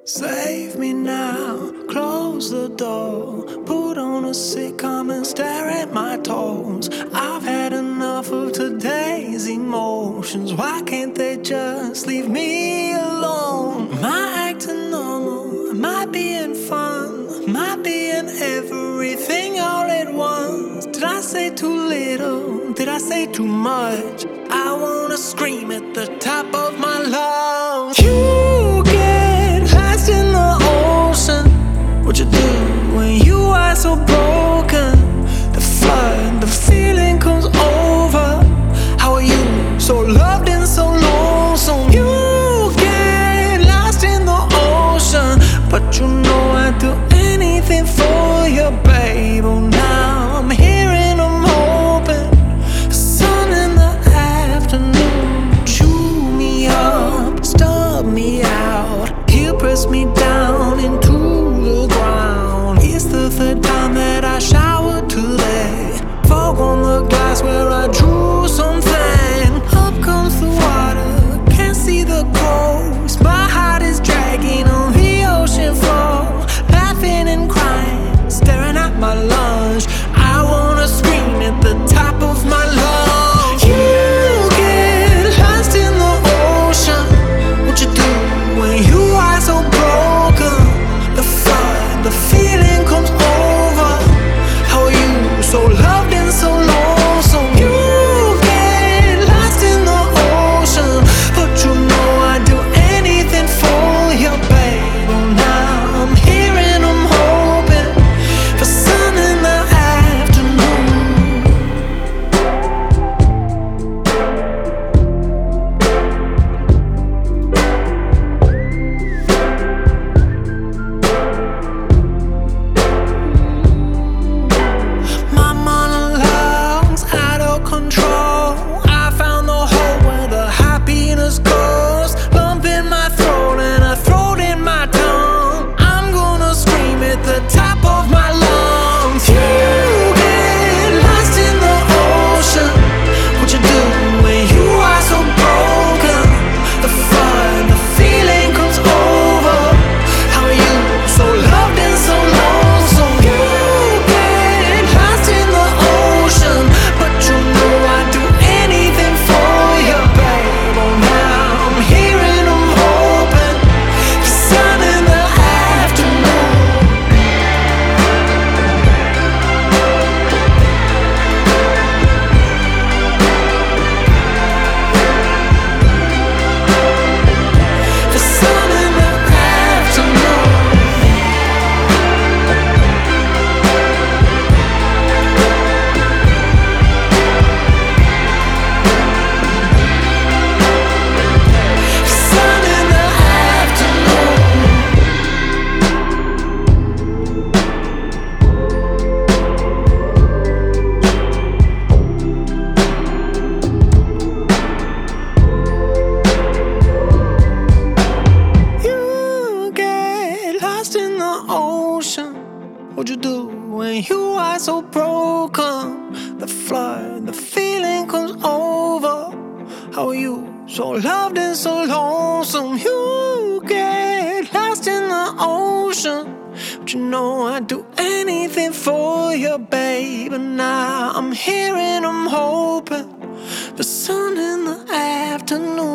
Save me now, close the door, put on a sitcom and stare at my toes. I've had enough of today's emotions. Why can't they just leave me alone? Am I acting normal? Am I being fun? Am I being everything all at once? Did I say too little? Did I say too much? I wanna scream at the top of my lungs. You get lost in the ocean. What you do when you are so broken? The flood, the feeling comes over. How are you so loved and so lonesome? You get lost in the ocean, but you know I'd do anything for you, babe. Oh, now I'm here and I'm hoping the sun in the afternoon. Chew me up, stub me out, he'll press me down into the ground. It's the third time that I showered today. Fog on the glass where I drew something. Up comes the water, can't see the coast. My heart is dragging on the ocean floor, laughing and crying, staring at my lunch. I wanna scream at the top of my lungs. You get lost in the ocean. What you do when you are so broken? The flood, the feeling comes over. How are you so loved and so lonesome? You get lost in the ocean, but you know I'd do anything for you, babe. Oh, now I'm here and I'm hoping for sun in the afternoon. My monologue's out of control. I found the hole where the happiness goes. Lump in my throat and a throat in my tongue. I'm gonna scream at the top of my lungs. You get lost in the ocean. What you do when you are so broken? The flood, the feeling comes over. How are you so loved and so lonesome? You get lost in the ocean, but you know I'd do anything for you, babe. Oh, now I'm here and I'm hoping for sun in the afternoon. For sun in the afternoon. Sun in the afternoon. You get lost in the ocean. What you do when you are so broken? The flood, the feeling comes over. How are you so loved and so lonesome? You get lost in the ocean, but you know I'd do anything for you, babe. And now I'm here and I'm hoping for sun in the afternoon.